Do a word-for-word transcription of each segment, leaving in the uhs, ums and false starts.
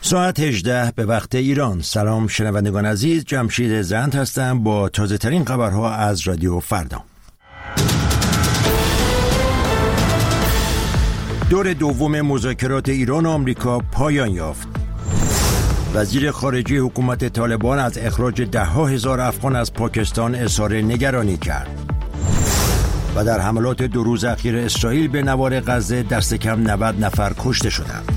ساعت هجده به وقت ایران. سلام شنوندگان عزیز، جمشید زند هستم با تازه ترین خبرها از رادیو فردا. دور دوم مذاکرات ایران و آمریکا پایان یافت. وزیر خارجه حکومت طالبان از اخراج ده ها هزار افغان از پاکستان اظهار نگرانی کرد. و در حملات دو روز اخیر اسرائیل به نوار غزه دست کم نود نفر کشته شدند.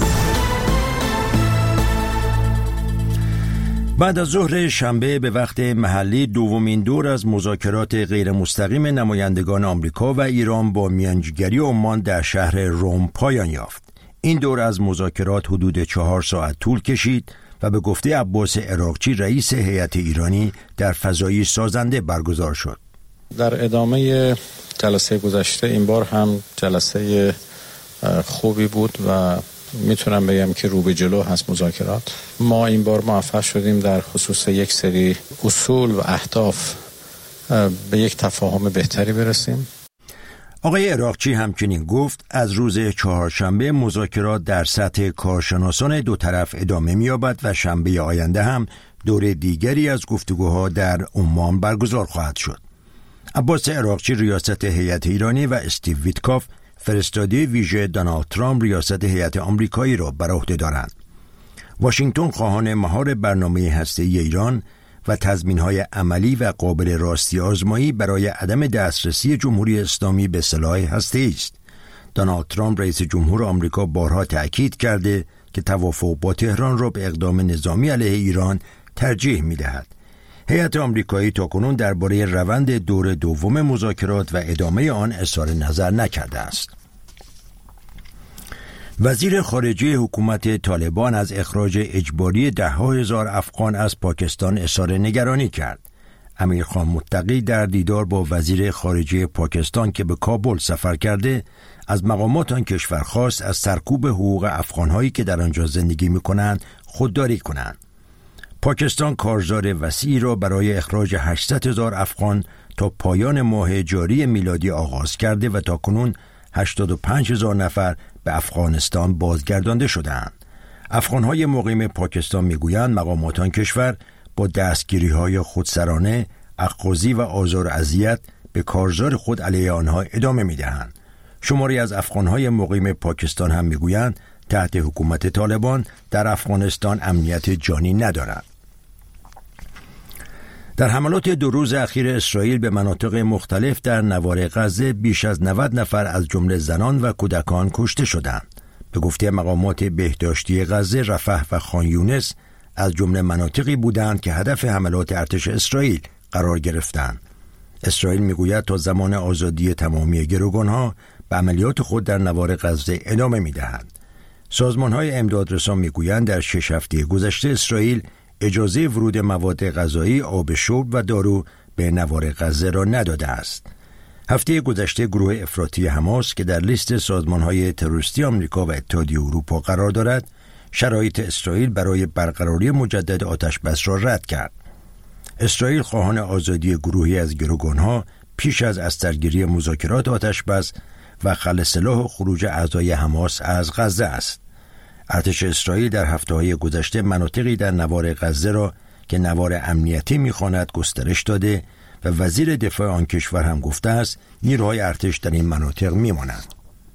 بعد از ظهر شنبه به وقت محلی دومین دور از مذاکرات غیر مستقیم نمایندگان آمریکا و ایران با میانجیگری عمان در شهر روم پایان یافت. این دور از مذاکرات حدود چهار ساعت طول کشید و به گفته عباس عراقچی رئیس هیئت ایرانی در فضایی سازنده برگزار شد. در ادامه جلسه گذشته این بار هم جلسه خوبی بود و میتونم بگم که رو به جلو هست مذاکرات. ما این بار موفق شدیم در خصوص یک سری اصول و اهداف به یک تفاهم بهتری برسیم. آقای عراقچی همچنین گفت از روز چهارشنبه مذاکرات در سطح کارشناسان دو طرف ادامه می‌یابد و شنبه آینده هم دور دیگری از گفتگوها در عمان برگزار خواهد شد. عباس عراقچی ریاست هیئت ایرانی و استیو ویتکاف فرستاده ویژه دونالد ترامپ ریاست هیئت آمریکایی را بر عهده دارند. واشنگتن خواهان مهار برنامه هسته‌ای ایران و تضمین‌های عملی و قابل راستی آزمایی برای عدم دسترسی جمهوری اسلامی به سلاح هسته‌ای است. دونالد ترامپ رئیس جمهور آمریکا بارها تأکید کرده که توافق با تهران را به اقدام نظامی علیه ایران ترجیح می‌دهد. هیئت آمریکایی تاکنون درباره روند دور دوم مذاکرات و ادامه آن اظهار نظر نکرده است. وزیر خارجه حکومت طالبان از اخراج اجباری ده ها هزار افغان از پاکستان اظهار نگرانی کرد. امیر خان متقی در دیدار با وزیر خارجه پاکستان که به کابل سفر کرده از مقامات آن کشور خواست از سرکوب حقوق افغان‌هایی که در آنجا زندگی می‌کنند خودداری کنند. پاکستان کارزار وسیعی را برای اخراج هشتصد هزار افغان تا پایان ماه جاری میلادی آغاز کرده و تاکنون هشتاد و پنج هزار نفر به افغانستان بازگردانده شدند. افغان‌های مقیم پاکستان میگویند مقامات آن کشور با دستگیری‌های خودسرانه، اخاذی و آزار و اذیت به کارزار خود علیه آنها ادامه می‌دهند. شماری از افغان‌های مقیم پاکستان هم میگویند تحت حکومت طالبان در افغانستان امنیت جانی ندارند. در حملات دو روز اخیر اسرائیل به مناطق مختلف در نوار غزه بیش از نود نفر از جمله زنان و کودکان کشته شدند. به گفته مقامات بهداشتی غزه، رفح و خان یونس از جمله مناطقی بودند که هدف حملات ارتش اسرائیل قرار گرفتند. اسرائیل میگوید تا زمان آزادی تمامی گروگانها به عملیات خود در نوار غزه ادامه میدهند. سازمان‌های امدادرسان میگویند در شش هفته گذشته اسرائیل اجازه ورود مواد غذایی، آب شرب و دارو به نوار غزه را نداده است. هفته گذشته گروه افراطی حماس که در لیست سازمان‌های تروریستی آمریکا و اتحادیه اروپا قرار دارد، شرایط اسرائیل برای برقراری مجدد آتش‌بس را رد کرد. اسرائیل خواهان آزادی گروهی از گروگان‌ها پیش از استرگیری مذاکرات آتش‌بس و خلع سلاح و خروج اعضای حماس از غزه است. ارتش اسرائیل در هفته‌های گذشته مناطقی در نوار غزه را که نوار امنیتی می‌خواند گسترش داده و وزیر دفاع آن کشور هم گفته است نیروهای ارتش در این مناطق می‌مانند.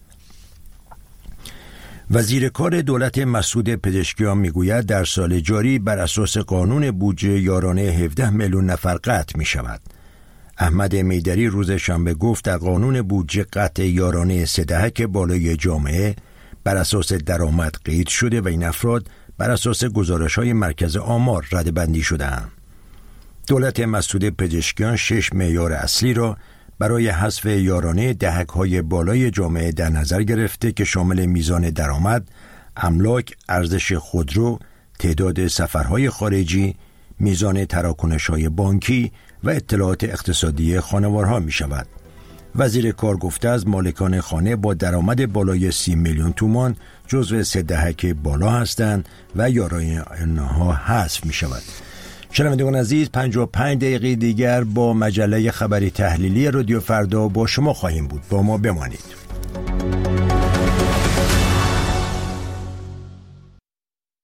وزیر کار دولت مسعود پزشکیان میگوید در سال جاری بر اساس قانون بودجه یارانه هفده میلیون نفر قطع می‌شود. احمد میدری روز شنبه گفت در قانون بودجه قطع یارانه سه دهک بالای جامعه بر اساس درآمد قید شده و این افراد بر اساس گزارش‌های مرکز آمار رده‌بندی شده‌اند. دولت مسعود پزشکیان شش معیار اصلی را برای حذف یارانه دهک‌های بالای جامعه در نظر گرفته که شامل میزان درآمد، املاک، ارزش خودرو، تعداد سفرهای خارجی، میزان تراکنش‌های بانکی و اطلاعات اقتصادی خانوارها می شود. وزیر کار گفته از مالکان خانه با درآمد بالای سی میلیون تومان جزو سه دهک بالا هستند و یارانه آنها حذف می شود. شنوندگان عزیز، پنجاه و پنج دقیقه دیگر با مجله خبری تحلیلی رادیو فردا با شما خواهیم بود. با ما بمانید.